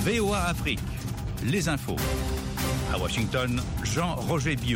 VOA Afrique, les infos. À Washington, Jean-Roger Bion.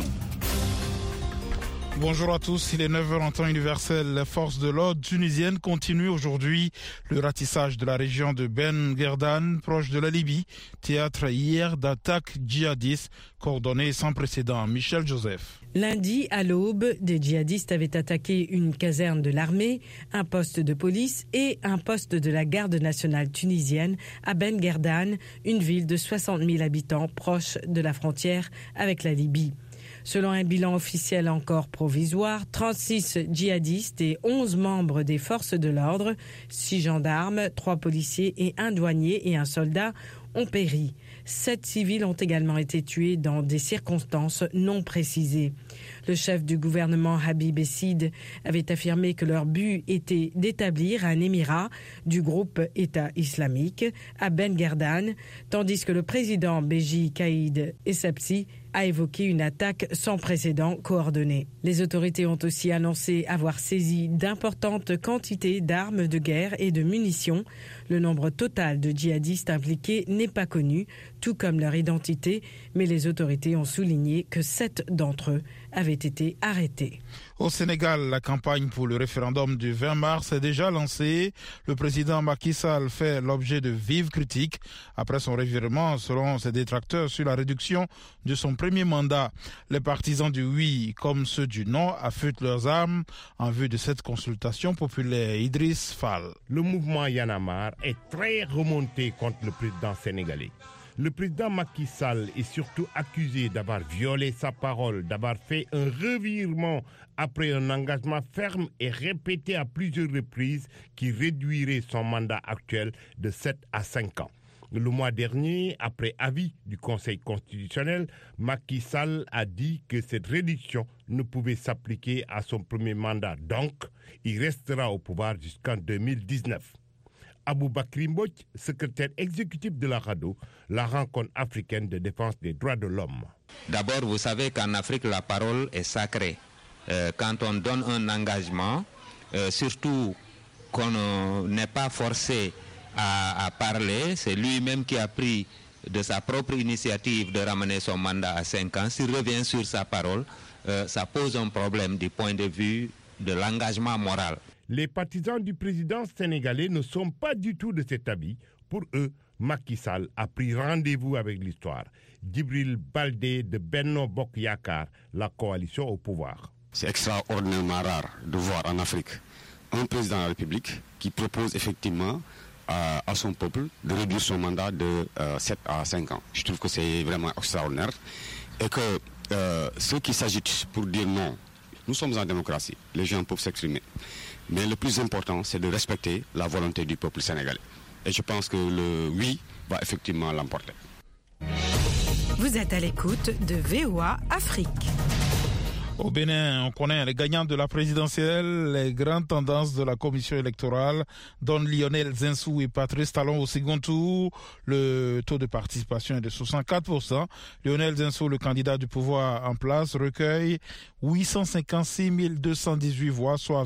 Bonjour à tous, il est 9h en temps universel. Les forces de l'ordre tunisiennes continuent aujourd'hui le ratissage de la région de Ben Guerdane, proche de la Libye, théâtre hier d'attaques djihadistes coordonnées sans précédent. Michel Joseph. Lundi, à l'aube, des djihadistes avaient attaqué une caserne de l'armée, un poste de police et un poste de la garde nationale tunisienne à Ben Guerdane, une ville de 60 000 habitants proche de la frontière avec la Libye. Selon un bilan officiel encore provisoire, 36 djihadistes et 11 membres des forces de l'ordre, 6 gendarmes, 3 policiers et un douanier et un soldat ont péri. 7 civils ont également été tués dans des circonstances non précisées. Le chef du gouvernement Habib Essid avait affirmé que leur but était d'établir un émirat du groupe État islamique à Ben Guerdane, tandis que le président Béji Caïd Essebsi a évoqué une attaque sans précédent coordonnée. Les autorités ont aussi annoncé avoir saisi d'importantes quantités d'armes de guerre et de munitions. Le nombre total de djihadistes impliqués n'est pas connu, tout comme leur identité, mais les autorités ont souligné que 7 d'entre eux avaient été arrêtés. Au Sénégal, la campagne pour le référendum du 20 mars est déjà lancée. Le président Macky Sall fait l'objet de vives critiques après son revirement, selon ses détracteurs, sur la réduction de son premier mandat. Les partisans du oui comme ceux du non affûtent leurs armes en vue de cette consultation populaire. Idriss Fall. Le mouvement Y en a marre est très remonté contre le président sénégalais. Le président Macky Sall est surtout accusé d'avoir violé sa parole, d'avoir fait un revirement après un engagement ferme et répété à plusieurs reprises qui réduirait son mandat actuel de 7 à 5 ans. Le mois dernier, après avis du Conseil constitutionnel, Macky Sall a dit que cette réduction ne pouvait s'appliquer à son premier mandat. Donc, il restera au pouvoir jusqu'en 2019. Aboubakry Mbodj, secrétaire exécutif de la RADDHO, la rencontre africaine de défense des droits de l'homme. D'abord, vous savez qu'en Afrique, la parole est sacrée. Quand on donne un engagement, surtout qu'on n'est pas forcé à parler, c'est lui-même qui a pris de sa propre initiative de ramener son mandat à 5 ans. S'il revient sur sa parole, ça pose un problème du point de vue de l'engagement moral. Les partisans du président sénégalais ne sont pas du tout de cet avis. Pour eux, Macky Sall a pris rendez-vous avec l'histoire. Djibril Baldé de Benno Bokk Yakaar, la coalition au pouvoir. C'est extraordinairement rare de voir en Afrique un président de la République qui propose effectivement à son peuple de réduire son mandat de 7 à 5 ans. Je trouve que c'est vraiment extraordinaire et que ceux qui s'agitent pour dire non, nous sommes en démocratie, les gens peuvent s'exprimer. Mais le plus important, c'est de respecter la volonté du peuple sénégalais. Et je pense que le oui va effectivement l'emporter. Vous êtes à l'écoute de VOA Afrique. Au Bénin, on connaît les gagnants de la présidentielle, les grandes tendances de la commission électorale donnent Lionel Zinsou et Patrice Talon au second tour. Le taux de participation est de 64%. Lionel Zinsou, le candidat du pouvoir en place, recueille 856 218 voix, soit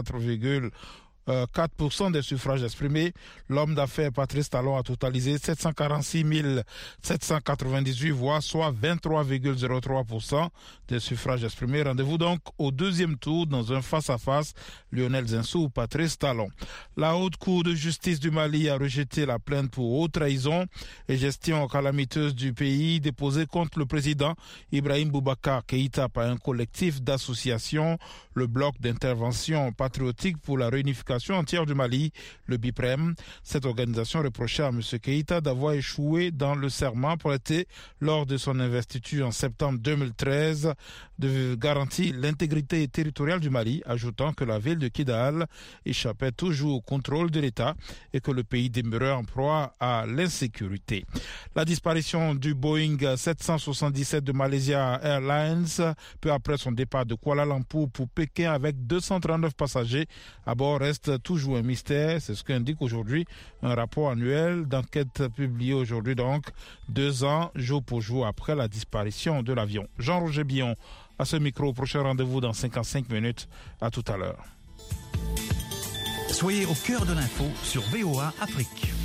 24,4% des suffrages exprimés. L'homme d'affaires Patrice Talon a totalisé 746 798 voix, soit 23,03% des suffrages exprimés. Rendez-vous donc au deuxième tour dans un face-à-face Lionel Zinsou ou Patrice Talon. La Haute Cour de justice du Mali a rejeté la plainte pour haute trahison et gestion calamiteuse du pays déposée contre le président Ibrahim Boubacar Keïta par un collectif d'associations, le bloc d'intervention patriotique pour la réunification entière du Mali, le BIPREM. Cette organisation reprochait à M. Keïta d'avoir échoué dans le serment prêté lors de son investiture en septembre 2013 de garantir l'intégrité territoriale du Mali, ajoutant que la ville de Kidal échappait toujours au contrôle de l'État et que le pays demeurait en proie à l'insécurité. La disparition du Boeing 777 de Malaysia Airlines peu après son départ de Kuala Lumpur pour Pékin avec 239 passagers à bord reste toujours un mystère. C'est ce qu'indique aujourd'hui un rapport annuel d'enquête publié aujourd'hui, donc 2 ans, jour pour jour après la disparition de l'avion. Jean-Roger Bion à ce micro. Prochain rendez-vous dans 55 minutes. À tout à l'heure. Soyez au cœur de l'info sur VOA Afrique.